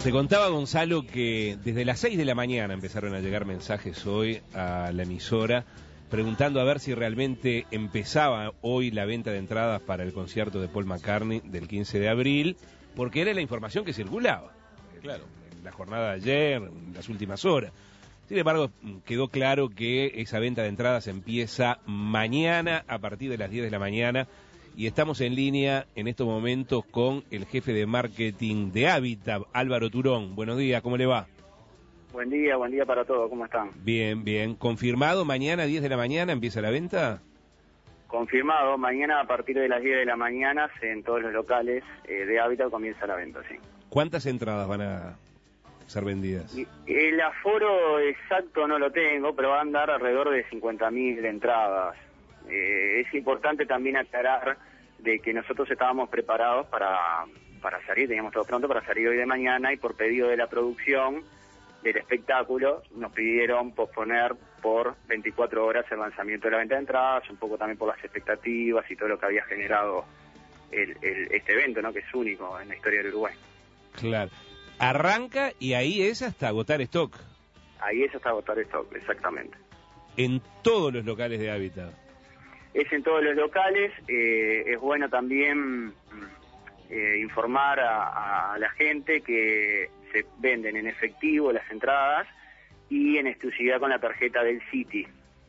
Te contaba, Gonzalo, que desde las 6 de la mañana empezaron a llegar mensajes hoy a la emisora preguntando a ver si realmente empezaba hoy la venta de entradas para el concierto de Paul McCartney del 15 de abril, porque era la información que circulaba. Claro, en la jornada de ayer, en las últimas horas. Sin embargo, quedó claro que esa venta de entradas empieza mañana a partir de las 10 de la mañana. Y estamos en línea en estos momentos con el jefe de marketing de Habitat, Álvaro Turón. Buenos días, ¿cómo le va? Buen día para todos, ¿cómo están? Bien, bien. ¿Confirmado mañana, 10 de la mañana, empieza la venta? Confirmado, mañana a partir de las 10 de la mañana en todos los locales de Habitat comienza la venta, sí. ¿Cuántas entradas van a ser vendidas? El aforo exacto no lo tengo, pero va a andar alrededor de 50.000 entradas. Es importante también aclarar de que nosotros estábamos preparados para salir, teníamos todo pronto para salir hoy de mañana, y por pedido de la producción del espectáculo nos pidieron posponer por 24 horas el lanzamiento de la venta de entradas, un poco también por las expectativas y todo lo que había generado este evento, ¿no? Que es único en la historia del Uruguay. Claro. Arranca y ahí es hasta agotar stock. Ahí es hasta agotar stock, exactamente. En todos los locales de Habitat. Es en todos los locales. Es bueno también informar a la gente que se venden en efectivo las entradas y en exclusividad con la tarjeta del City.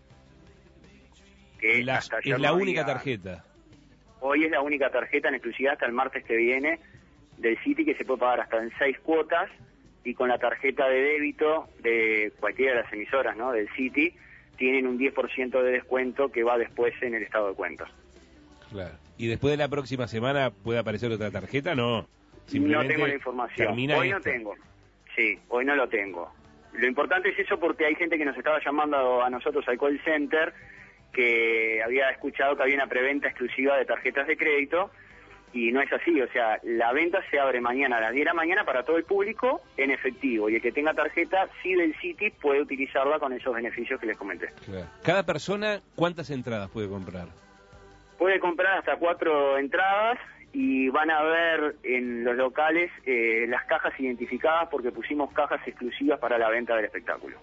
Que es la única tarjeta. Hoy es la única tarjeta en exclusividad hasta el martes que viene del City, que se puede pagar hasta en 6 cuotas, y con la tarjeta de débito de cualquiera de las emisoras, ¿no?, del City, tienen un 10% de descuento que va después en el estado de cuentas. Claro. ¿Y después de la próxima semana puede aparecer otra tarjeta? No. No tengo la información. Hoy no tengo. Sí, hoy no lo tengo. Lo importante es eso, porque hay gente que nos estaba llamando a nosotros al call center que había escuchado que había una preventa exclusiva de tarjetas de crédito, y no es así. O sea, la venta se abre mañana a las 10 de la mañana para todo el público en efectivo, y el que tenga tarjeta, sí, del City, puede utilizarla con esos beneficios que les comenté. Claro. Cada persona, ¿cuántas entradas puede comprar? Puede comprar hasta 4 entradas, y van a ver en los locales las cajas identificadas, porque pusimos cajas exclusivas para la venta del espectáculo.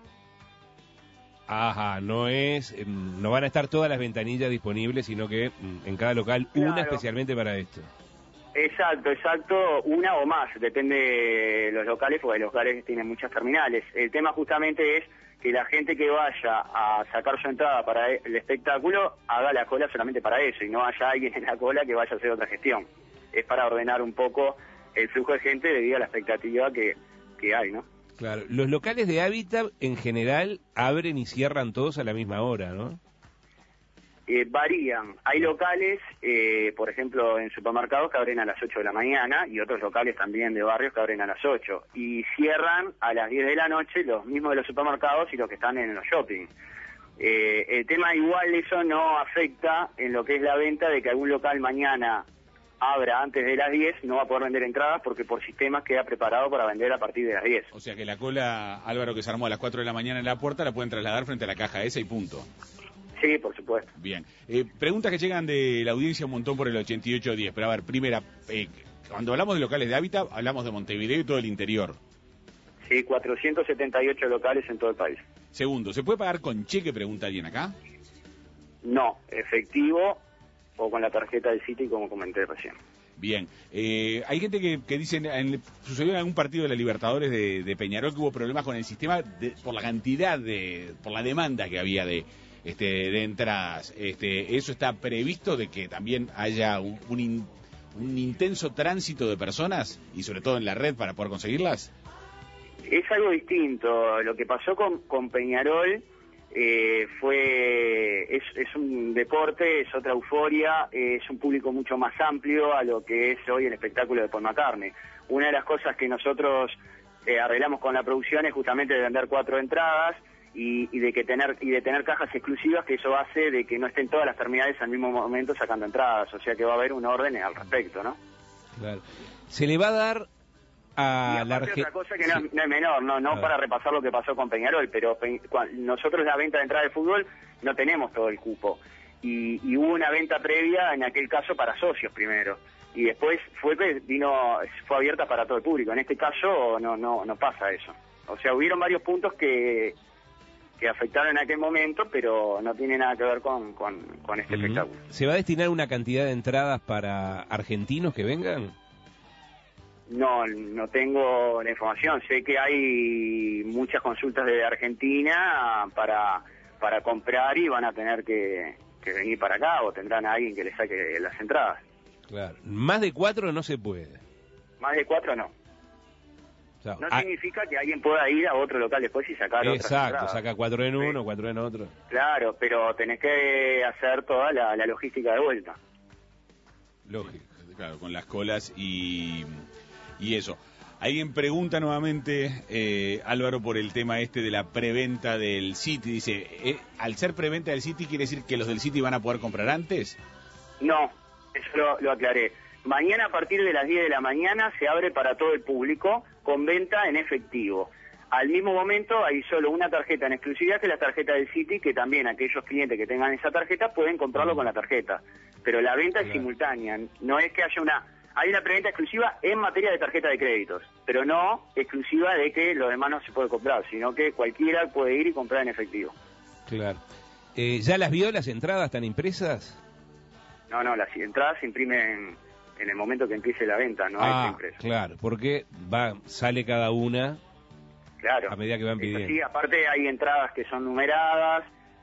Ajá, no van a estar todas las ventanillas disponibles, sino que en cada local, claro, una especialmente para esto. Exacto, una o más, depende de los locales, porque los locales tienen muchas terminales. El tema justamente es que la gente que vaya a sacar su entrada para el espectáculo haga la cola solamente para eso, y no haya alguien en la cola que vaya a hacer otra gestión. Es para ordenar un poco el flujo de gente debido a la expectativa que hay, ¿no? Claro, los locales de Habitat en general abren y cierran todos a la misma hora, ¿no? Varían. Hay locales, por ejemplo, en supermercados que abren a las 8 de la mañana, y otros locales también de barrios que abren a las 8. Y cierran a las 10 de la noche, los mismos de los supermercados y los que están en los shopping. El tema, igual, eso no afecta en lo que es la venta, de que algún local mañana abra antes de las 10, no va a poder vender entradas, porque por sistemas queda preparado para vender a partir de las 10. O sea que la cola, Álvaro, que se armó a las 4 de la mañana en la puerta, la pueden trasladar frente a la caja esa y punto. Sí, por supuesto. Bien. Preguntas que llegan de la audiencia un montón por el 8810. Pero a ver, primera, cuando hablamos de locales de Habitat, hablamos de Montevideo y todo el interior. Sí, 478 locales en todo el país. Segundo, ¿se puede pagar con cheque? Pregunta alguien acá. No, efectivo o con la tarjeta del City, como comenté recién. Bien. Hay gente que dice, sucedió en algún partido de la Libertadores de Peñarol, que hubo problemas con el sistema por la cantidad por la demanda que había de entradas. ¿Eso está previsto, de que también haya un intenso tránsito de personas, y sobre todo en la red, para poder conseguirlas? Es algo distinto. Lo que pasó con Peñarol es un deporte, es otra euforia, es un público mucho más amplio a lo que es hoy el espectáculo de Paul McCartney. Una de las cosas que nosotros arreglamos con la producción es justamente de vender 4 entradas y de tener cajas exclusivas, que eso hace de que no estén todas las terminales al mismo momento sacando entradas, o sea que va a haber un orden al respecto, ¿no? Claro. Se le va a dar a la otra cosa que no es menor, no para repasar lo que pasó con Peñarol, pero nosotros la venta de entrada de fútbol no tenemos todo el cupo, y hubo una venta previa, en aquel caso para socios primero, y después fue abierta para todo el público. En este caso no pasa eso. O sea, hubieron varios puntos que afectaron en aquel momento, pero no tiene nada que ver con este espectáculo. ¿Se va a destinar una cantidad de entradas para argentinos que vengan? No tengo la información. Sé que hay muchas consultas de Argentina para comprar y van a tener que venir para acá, o tendrán a alguien que les saque las entradas. Claro. Más de 4 no se puede. Más de 4 no. O sea, no significa que alguien pueda ir a otro local después y sacar otras entradas. Exacto, saca 4 en uno, 4 en otro. Claro, pero tenés que hacer toda la logística de vuelta. Lógico, claro, con las colas y eso. Alguien pregunta nuevamente, Álvaro, por el tema de la preventa del City. Dice, al ser preventa del City, ¿quiere decir que los del City van a poder comprar antes? No, eso lo aclaré. Mañana a partir de las 10 de la mañana se abre para todo el público con venta en efectivo. Al mismo momento hay solo una tarjeta en exclusividad, que es la tarjeta del City, que también aquellos clientes que tengan esa tarjeta pueden comprarlo con la tarjeta. Pero la venta es simultánea, no es que hay una preventa exclusiva en materia de tarjeta de créditos, pero no exclusiva de que lo demás no se puede comprar, sino que cualquiera puede ir y comprar en efectivo. Claro. ¿Ya las vio las entradas? ¿Están impresas? No, las entradas se imprimen en el momento que empiece la venta, no hay impreso. Claro, porque sale cada una a medida que van pidiendo. Sí, aparte hay entradas que son numeradas,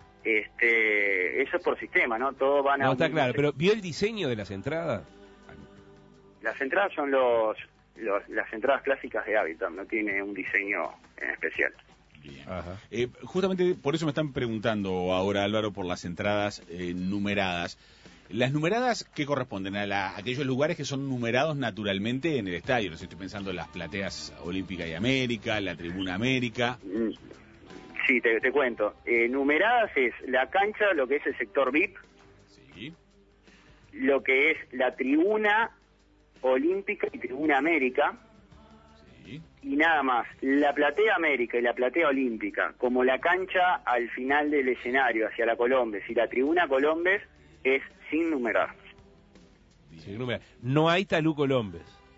eso es por sistema, ¿no? Todo van a... No, está claro, pero ¿vio el diseño de las entradas? Las entradas son las entradas clásicas de Habitat, no tiene un diseño en especial. Bien. Justamente por eso me están preguntando ahora, Álvaro, por las entradas numeradas. ¿Las numeradas qué corresponden? ¿A aquellos lugares que son numerados naturalmente en el estadio? No sé, estoy pensando en las plateas Olímpica y América, la Tribuna América. Sí, te cuento. Numeradas es la cancha, lo que es el sector VIP, sí, lo que es la Tribuna Olímpica y Tribuna América, sí, y nada más. La platea América y la platea Olímpica, como la cancha al final del escenario hacia la Colombes y la Tribuna Colombes, es sin numerar. Sin numerar. No hay Talú Colombes.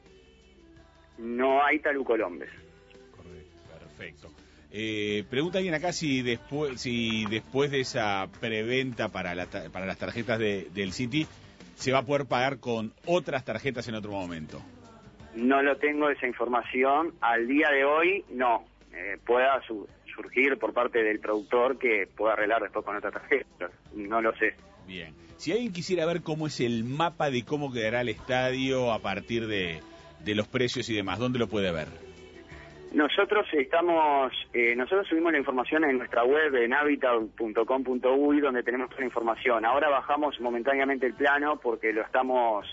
No hay Talú Colombes. Correcto, perfecto. Pregunta alguien acá si después de esa preventa para las tarjetas del City se va a poder pagar con otras tarjetas en otro momento. No lo tengo esa información. Al día de hoy, no. Pueda surgir por parte del productor que pueda arreglar después con otras tarjetas. No lo sé. Bien. Si alguien quisiera ver cómo es el mapa de cómo quedará el estadio a partir de los precios y demás, ¿dónde lo puede ver? Nosotros subimos la información en nuestra web en habitat.com.uy, donde tenemos toda la información. Ahora bajamos momentáneamente el plano porque lo estamos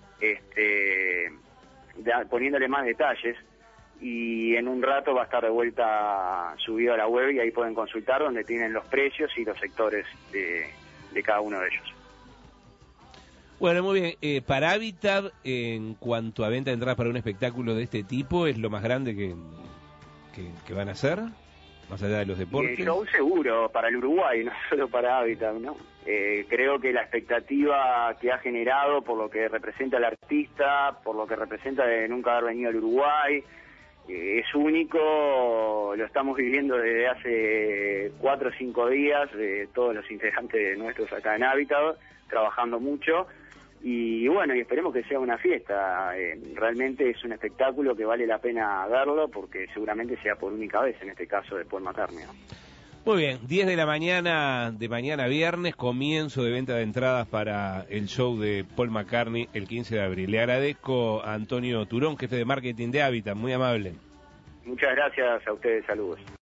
poniéndole más detalles, y en un rato va a estar de vuelta subido a la web y ahí pueden consultar donde tienen los precios y los sectores de cada uno de ellos. Bueno, muy bien. Para Habitat, en cuanto a venta de entradas para un espectáculo de este tipo, ¿es lo más grande que van a hacer? Más allá de los deportes. Show seguro para el Uruguay, no solo para Habitat, ¿no? Creo que la expectativa que ha generado por lo que representa el artista, por lo que representa de nunca haber venido al Uruguay, es único. Lo estamos viviendo desde hace 4 o 5 días, todos los integrantes nuestros acá en Habitat, trabajando mucho. Y bueno, y esperemos que sea una fiesta. Realmente es un espectáculo que vale la pena verlo, porque seguramente sea por única vez, en este caso de Paul McCartney, ¿no? Muy bien, 10 de la mañana de mañana viernes, comienzo de venta de entradas para el show de Paul McCartney el 15 de abril. Le agradezco a Antonio Turón, jefe de marketing de Habitat, muy amable. Muchas gracias a ustedes, saludos.